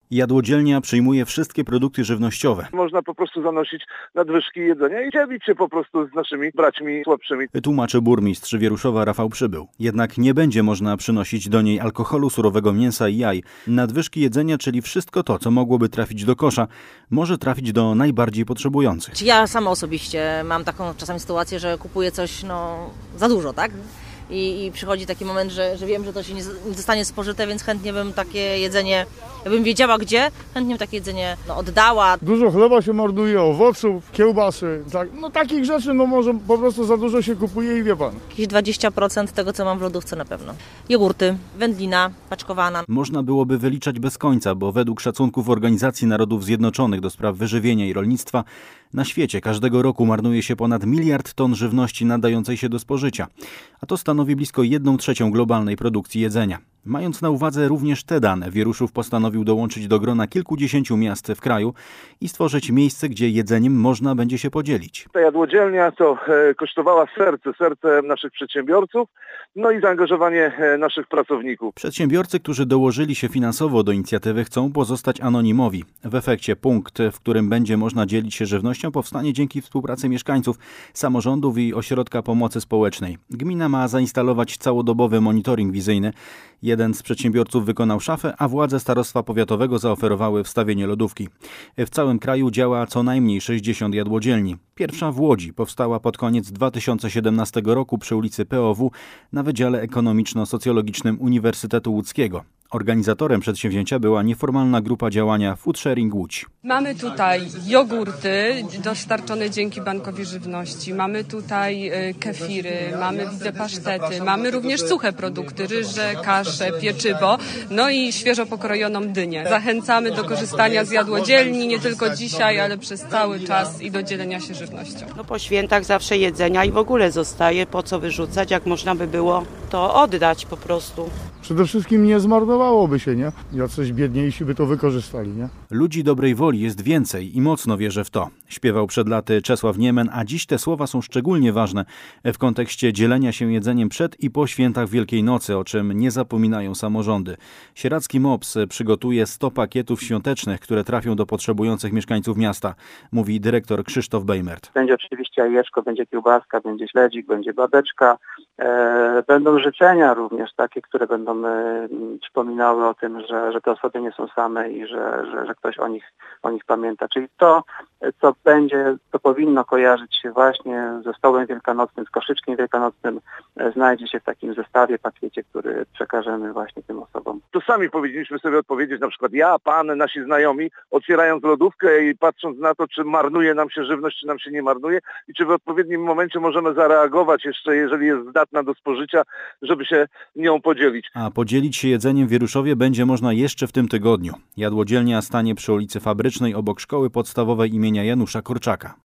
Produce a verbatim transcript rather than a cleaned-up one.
Jadłodzielnia przyjmuje wszystkie produkty żywnościowe. Można po prostu zanosić nadwyżki jedzenia i dzielić się po prostu z naszymi braćmi słabszymi. Tłumaczy burmistrz Wieruszowa Rafał Przybył. Jednak nie będzie można przynosić do niej alkoholu, surowego mięsa i jaj. Nadwyżki jedzenia, czyli wszystko to, co mogłoby trafić do kosza, może trafić do najbardziej potrzebujących. Ja sama osobiście mam taką czasami sytuację, że kupuję coś no, za dużo, tak? I, i przychodzi taki moment, że, że wiem, że to się nie, nie zostanie spożyte, więc chętnie bym takie jedzenie, jakbym wiedziała gdzie, chętnie bym takie jedzenie no, oddała. Dużo chleba się marnuje, owoców, kiełbasy, tak, no takich rzeczy, no może po prostu za dużo się kupuje i wie pan. Jakieś dwadzieścia procent tego, co mam w lodówce na pewno. Jogurty, wędlina, paczkowana. Można byłoby wyliczać bez końca, bo według szacunków Organizacji Narodów Zjednoczonych do spraw wyżywienia i rolnictwa na świecie każdego roku marnuje się ponad miliard ton żywności nadającej się do spożycia, a to stanowi blisko jedną trzecią globalnej produkcji jedzenia. Mając na uwadze również te dane, Wieruszów postanowił dołączyć do grona kilkudziesięciu miast w kraju i stworzyć miejsce, gdzie jedzeniem można będzie się podzielić. Ta jadłodzielnia to e, kosztowała serce, serce naszych przedsiębiorców, no i zaangażowanie e, naszych pracowników. Przedsiębiorcy, którzy dołożyli się finansowo do inicjatywy, chcą pozostać anonimowi. W efekcie punkt, w którym będzie można dzielić się żywnością, powstanie dzięki współpracy mieszkańców, samorządów i ośrodka pomocy społecznej. Gmina ma zainstalować całodobowy monitoring wizyjny. Jeden z przedsiębiorców wykonał szafę, a władze starostwa powiatowego zaoferowały wstawienie lodówki. W całym kraju działa co najmniej sześćdziesiąt jadłodzielni. Pierwsza w Łodzi powstała pod koniec dwa tysiące siedemnastego roku przy ulicy P O W na Wydziale Ekonomiczno-Socjologicznym Uniwersytetu Łódzkiego. Organizatorem przedsięwzięcia była nieformalna grupa działania Food Sharing Łódź. Mamy tutaj jogurty dostarczone dzięki Bankowi Żywności, mamy tutaj kefiry, mamy widzę pasztety, mamy również suche produkty, ryże, kasze, pieczywo, no i świeżo pokrojoną dynię. Zachęcamy do korzystania z jadłodzielni nie tylko dzisiaj, ale przez cały czas i do dzielenia się żywnością. No po świętach zawsze jedzenia i w ogóle zostaje, po co wyrzucać, jak można by było to oddać po prostu. Przede wszystkim nie zmarnowałoby się, nie? Jacyś biedniejsi by to wykorzystali, nie? Ludzi dobrej woli jest więcej i mocno wierzę w to. Śpiewał przed laty Czesław Niemen, a dziś te słowa są szczególnie ważne w kontekście dzielenia się jedzeniem przed i po świętach Wielkiej Nocy, o czym nie zapominają samorządy. Sieradzki MOPS przygotuje sto pakietów świątecznych, które trafią do potrzebujących mieszkańców miasta, mówi dyrektor Krzysztof Bejmert. Będzie oczywiście jajeczko, będzie kiełbaska, będzie śledzik, będzie babeczka. E, będą życzenia również takie, które będą e, przypominały o tym, że, że te osoby nie są same i że, że, że ktoś o nich, o nich pamięta. Czyli to, co będzie, to powinno kojarzyć się właśnie ze stołem wielkanocnym, z koszyczkiem wielkanocnym, e, znajdzie się w takim zestawie, pakiecie, który przekażemy właśnie tym osobom. To sami powinniśmy sobie odpowiedzieć, na przykład ja, pan, nasi znajomi, otwierając lodówkę i patrząc na to, czy marnuje nam się żywność, czy nam się nie marnuje i czy w odpowiednim momencie możemy zareagować jeszcze, jeżeli jest zdatna do spożycia, żeby się nią podzielić. A podzielić się jedzeniem w Wieruszowie będzie można jeszcze w tym tygodniu. Jadłodzielnia stanie przy ulicy Fabrycznej obok Szkoły Podstawowej imienia Janusza Korczaka.